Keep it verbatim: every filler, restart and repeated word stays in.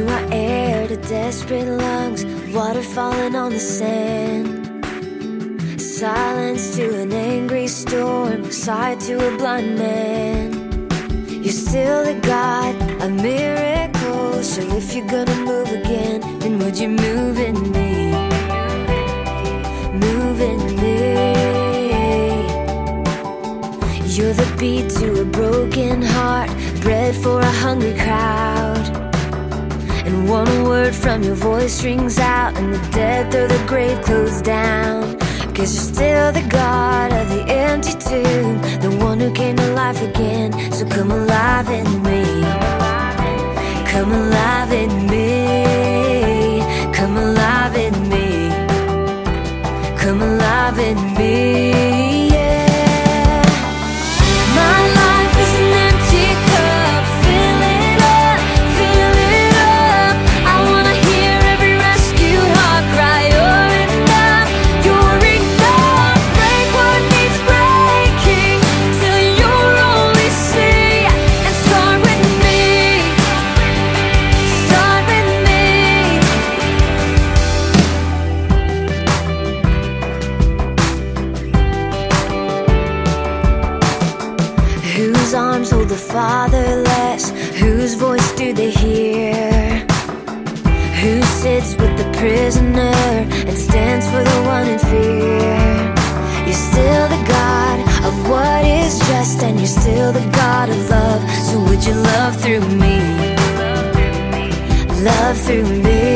You are air to desperate lungs, water falling on the sand, silence to an angry storm, sight to a blind man. You're still the God of miracles, so if you're gonna move again, then would you move in me? Move in me. You're the beat to a broken heart, bread for a hungry crowd. And one word from your voice rings out, and the dead throw the grave clothes down. Cause you're still the God of the empty tomb, the one who came to life again. So come alive in me, come alive in me, come alive in me, come alive in me, yeah. My life is an empty cup, fill it up, fill it up. I wanna hear every rescued heart cry, you're enough, you're enough. Break what needs breaking till you're only see. And start with me, start with me. Whose arms hold the fatherless? Whose voice do they hear? Who sits with the prisoner and stands for the one in fear? You're still the God of what is just, and you're still the God of love. So would you love through me? Love through me.